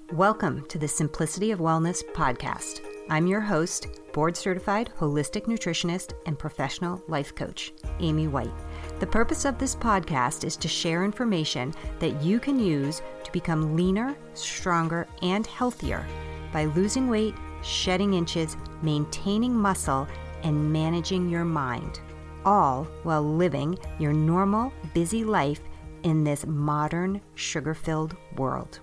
Welcome to the Simplicity of Wellness podcast. I'm your host, board-certified holistic nutritionist and professional life coach, Amy White. The purpose of this podcast is to share information that you can use to become leaner, stronger, and healthier by losing weight, shedding inches, maintaining muscle, and managing your mind, all while living your normal, busy life in this modern, sugar-filled world.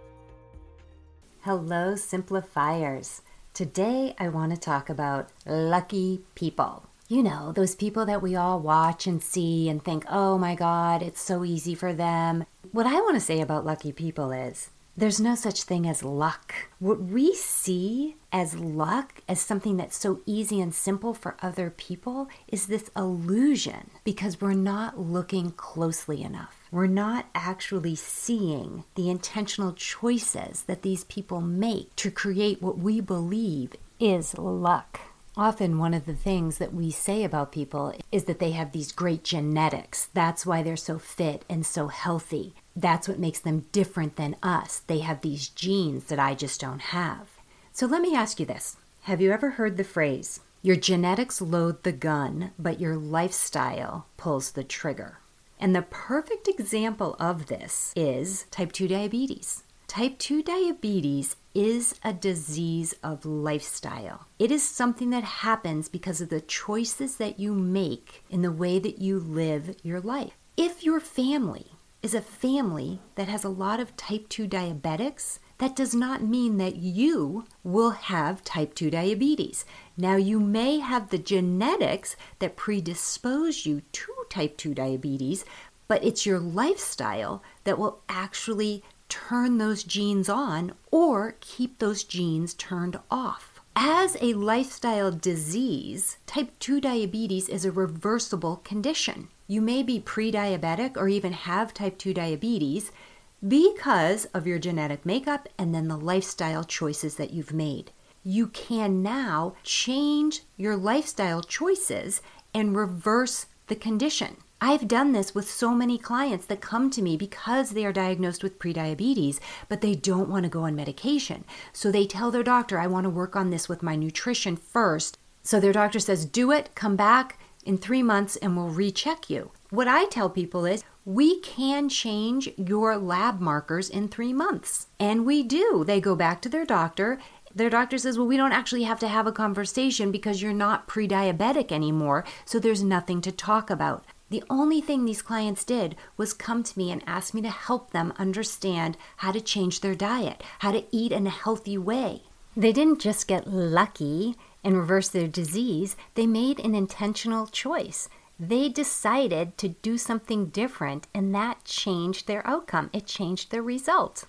Hello, simplifiers. Today, I want to talk about lucky people. You know, those people that we all watch and see and think, oh my God, it's so easy for them. What I want to say about lucky people is there's no such thing as luck. What we see as luck, as something that's so easy and simple for other people, is this illusion because we're not looking closely enough. We're not actually seeing the intentional choices that these people make to create what we believe is luck. Often one of the things that we say about people is that they have these great genetics. That's why they're so fit and so healthy. That's what makes them different than us. They have these genes that I just don't have. So let me ask you this. Have you ever heard the phrase, your genetics load the gun, but your lifestyle pulls the trigger? And the perfect example of this is type 2 diabetes. Type 2 diabetes is a disease of lifestyle. It is something that happens because of the choices that you make in the way that you live your life. If your family is a family that has a lot of type 2 diabetics, that does not mean that you will have type 2 diabetes. Now, you may have the genetics that predispose you to type 2 diabetes, but it's your lifestyle that will actually turn those genes on or keep those genes turned off. As a lifestyle disease, type 2 diabetes is a reversible condition. You may be pre-diabetic or even have type 2 diabetes because of your genetic makeup and then the lifestyle choices that you've made. You can now change your lifestyle choices and reverse the condition. I've done this with so many clients that come to me because they are diagnosed with prediabetes, but they don't want to go on medication. So they tell their doctor, I want to work on this with my nutrition first. So their doctor says, do it, come back in 3 months and we'll recheck you. What I tell people is, we can change your lab markers in 3 months. And we do. They go back to their doctor. Their doctor says, well, we don't actually have to have a conversation because you're not pre-diabetic anymore, so there's nothing to talk about. The only thing these clients did was come to me and ask me to help them understand how to change their diet, how to eat in a healthy way. They didn't just get lucky and reverse their disease. They made an intentional choice. They decided to do something different, and that changed their outcome. It changed their result.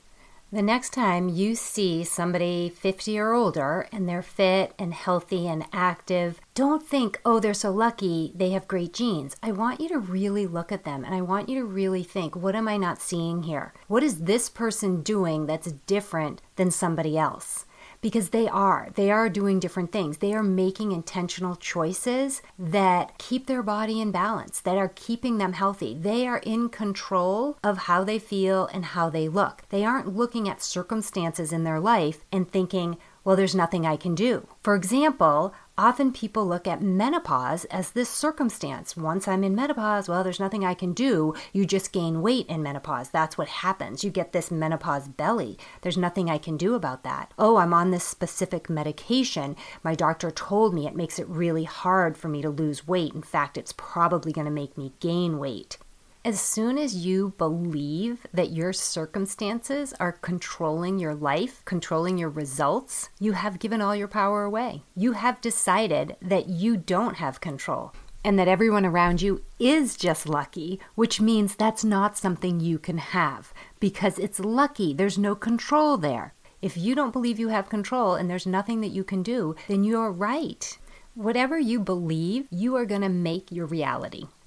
The next time you see somebody 50 or older and they're fit and healthy and active, don't think, oh, they're so lucky, they have great genes. I want you to really look at them and I want you to really think, what am I not seeing here? What is this person doing that's different than somebody else? Because they are doing different things. They are making intentional choices that keep their body in balance, that are keeping them healthy. They are in control of how they feel and how they look. They aren't looking at circumstances in their life and thinking, well, there's nothing I can do. For example, often people look at menopause as this circumstance. Once I'm in menopause, well, there's nothing I can do. You just gain weight in menopause. That's what happens. You get this menopause belly. There's nothing I can do about that. Oh, I'm on this specific medication. My doctor told me it makes it really hard for me to lose weight. In fact, it's probably going to make me gain weight. As soon as you believe that your circumstances are controlling your life, controlling your results, you have given all your power away. You have decided that you don't have control and that everyone around you is just lucky, which means that's not something you can have because it's lucky. There's no control there. If you don't believe you have control and there's nothing that you can do, then you're right. Whatever you believe, you are going to make your reality.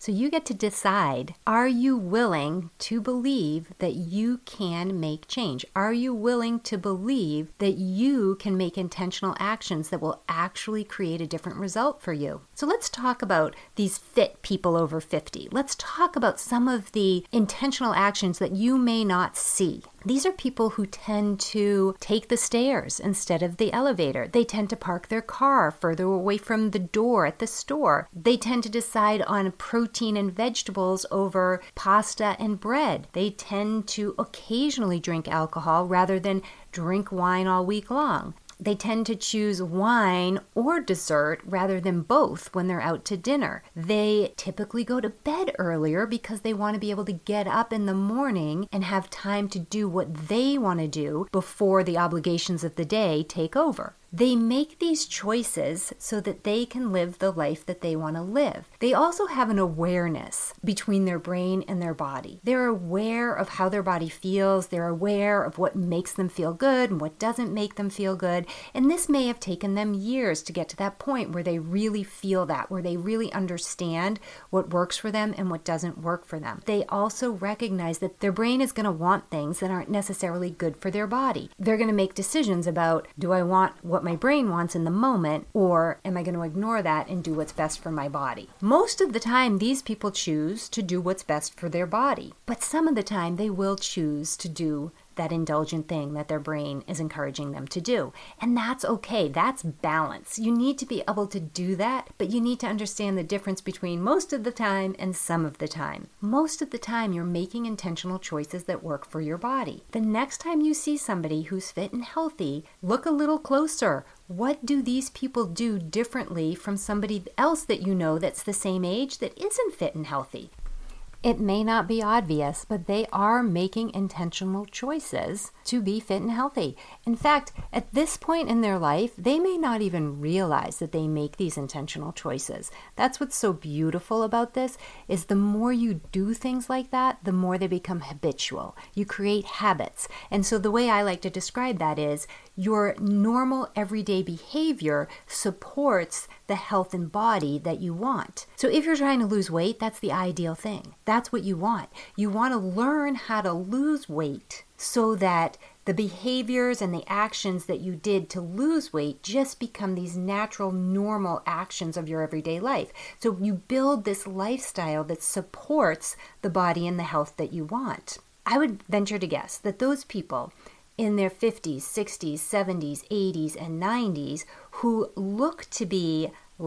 So you get to decide, are you willing to believe that you can make change? Are you willing to believe that you can make intentional actions that will actually create a different result for you? So let's talk about these fit people over 50. Let's talk about some of the intentional actions that you may not see. These are people who tend to take the stairs instead of the elevator. They tend to park their car further away from the door at the store. They tend to decide on protein and vegetables over pasta and bread. They tend to occasionally drink alcohol rather than drink wine all week long. They tend to choose wine or dessert rather than both when they're out to dinner. They typically go to bed earlier because they want to be able to get up in the morning and have time to do what they want to do before the obligations of the day take over. They make these choices so that they can live the life that they want to live. They also have an awareness between their brain and their body. They're aware of how their body feels. They're aware of what makes them feel good and what doesn't make them feel good. And this may have taken them years to get to that point where they really feel that, where they really understand what works for them and what doesn't work for them. They also recognize that their brain is going to want things that aren't necessarily good for their body. They're going to make decisions about, do I want what my brain wants in the moment, or am I going to ignore that and do what's best for my body? Most of the time, these people choose to do what's best for their body, but some of the time they will choose to do that indulgent thing that their brain is encouraging them to do. And that's okay. That's balance. You need to be able to do that, but you need to understand the difference between most of the time and some of the time. Most of the time, you're making intentional choices that work for your body. The next time you see somebody who's fit and healthy, look a little closer. What do these people do differently from somebody else that you know that's the same age that isn't fit and healthy? It may not be obvious, but they are making intentional choices to be fit and healthy. In fact, at this point in their life, they may not even realize that they make these intentional choices. That's what's so beautiful about this, is the more you do things like that, the more they become habitual. You create habits. And so the way I like to describe that is your normal everyday behavior supports the health and body that you want. So if you're trying to lose weight, that's the ideal thing. That's what you want. You want to learn how to lose weight so that the behaviors and the actions that you did to lose weight just become these natural, normal actions of your everyday life. So you build this lifestyle that supports the body and the health that you want. I would venture to guess that those people in their 50s, 60s, 70s, 80s, and 90s who look to be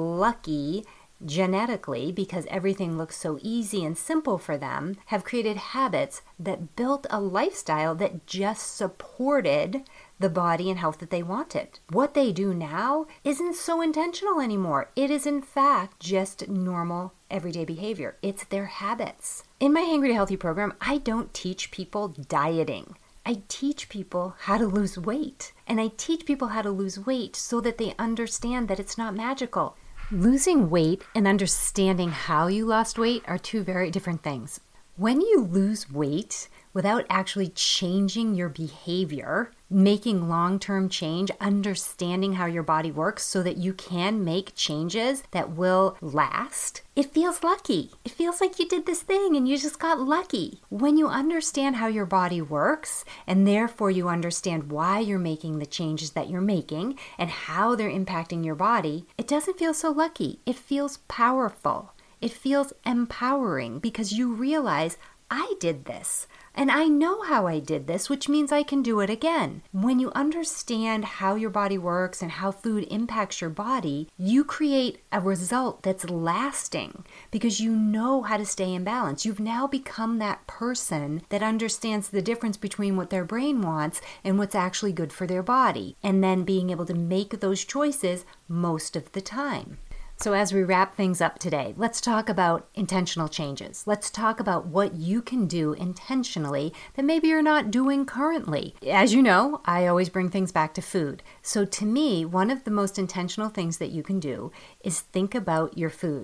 lucky genetically because everything looks so easy and simple for them, have created habits that built a lifestyle that just supported the body and health that they wanted. What they do now isn't so intentional anymore. It is in fact just normal everyday behavior. It's their habits. In my Hangry to Healthy program, I don't teach people dieting. I teach people how to lose weight. And I teach people how to lose weight so that they understand that it's not magical. Losing weight and understanding how you lost weight are two very different things. When you lose weight without actually changing your behavior, making long-term change, understanding how your body works so that you can make changes that will last, it feels lucky. It feels like you did this thing and you just got lucky. When you understand how your body works, and therefore you understand why you're making the changes that you're making and how they're impacting your body, it doesn't feel so lucky. It feels powerful. It feels empowering because you realize, I did this. And I know how I did this, which means I can do it again. When you understand how your body works and how food impacts your body, you create a result that's lasting because you know how to stay in balance. You've now become that person that understands the difference between what their brain wants and what's actually good for their body, and then being able to make those choices most of the time. So as we wrap things up today, let's talk about intentional changes. Let's talk about what you can do intentionally that maybe you're not doing currently. As you know, I always bring things back to food. So to me, one of the most intentional things that you can do is think about your food.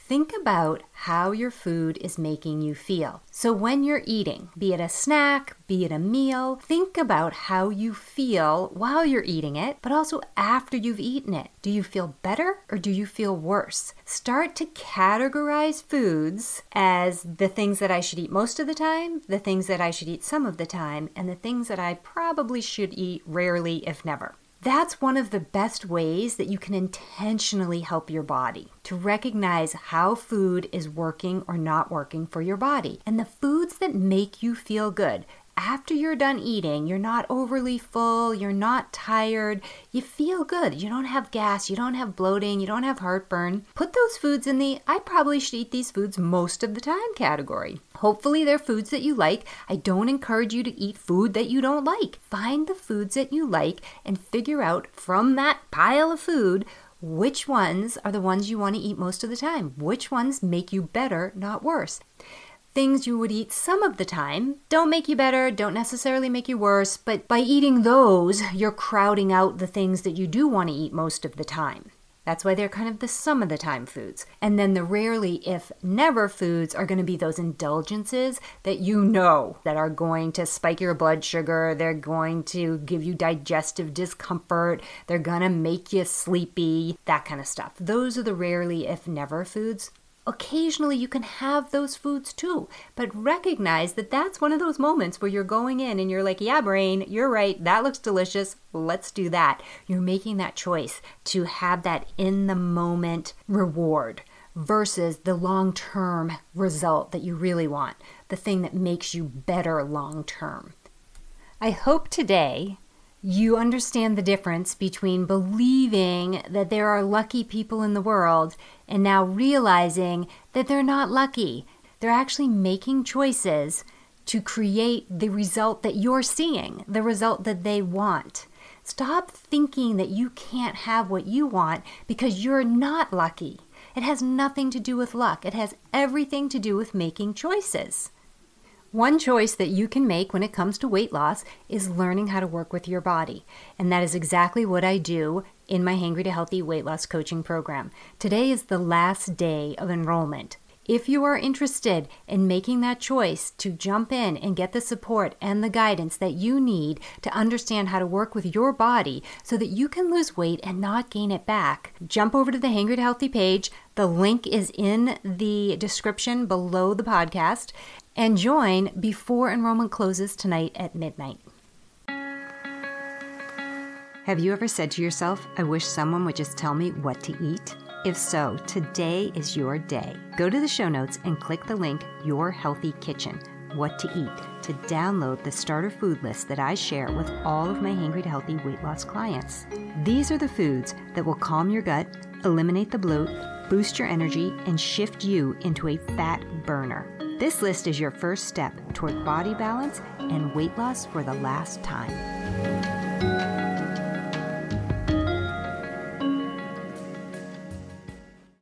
think about how your food is making you feel. So when you're eating, be it a snack, be it a meal, think about how you feel while you're eating it, but also after you've eaten it. Do you feel better or do you feel worse? Start to categorize foods as the things that I should eat most of the time, the things that I should eat some of the time, and the things that I probably should eat rarely, if never. That's one of the best ways that you can intentionally help your body to recognize how food is working or not working for your body. And the foods that make you feel good. After you're done eating, you're not overly full, you're not tired, you feel good. You don't have gas, you don't have bloating, you don't have heartburn. Put those foods in the I probably should eat these foods most of the time category. Hopefully they're foods that you like. I don't encourage you to eat food that you don't like. Find the foods that you like and figure out from that pile of food which ones are the ones you want to eat most of the time. Which ones make you better, not worse. Things you would eat some of the time don't make you better, don't necessarily make you worse, but by eating those, you're crowding out the things that you do want to eat most of the time. That's why they're kind of the some of the time foods. And then the rarely, if never foods are going to be those indulgences that you know that are going to spike your blood sugar, they're going to give you digestive discomfort, they're going to make you sleepy, that kind of stuff. Those are the rarely, if never foods. Occasionally you can have those foods too, but recognize that that's one of those moments where you're going in and you're like, yeah, brain, you're right, that looks delicious, let's do that. You're making that choice to have that in the moment reward versus the long-term result that you really want, the thing that makes you better long-term. I hope today you understand the difference between believing that there are lucky people in the world and now realizing that they're not lucky. They're actually making choices to create the result that you're seeing, the result that they want. Stop thinking that you can't have what you want because you're not lucky. It has nothing to do with luck. It has everything to do with making choices. One choice that you can make when it comes to weight loss is learning how to work with your body. And that is exactly what I do in my Hangry to Healthy weight loss coaching program. Today is the last day of enrollment. If you are interested in making that choice to jump in and get the support and the guidance that you need to understand how to work with your body so that you can lose weight and not gain it back, jump over to the Hangry to Healthy page. The link is in the description below the podcast. And join before enrollment closes tonight at midnight. Have you ever said to yourself, I wish someone would just tell me what to eat? If so, today is your day. Go to the show notes and click the link, Your Healthy Kitchen, What to Eat, to download the starter food list that I share with all of my Hangry to Healthy weight loss clients. These are the foods that will calm your gut, eliminate the bloat, boost your energy, and shift you into a fat burner. This list is your first step toward body balance and weight loss for the last time.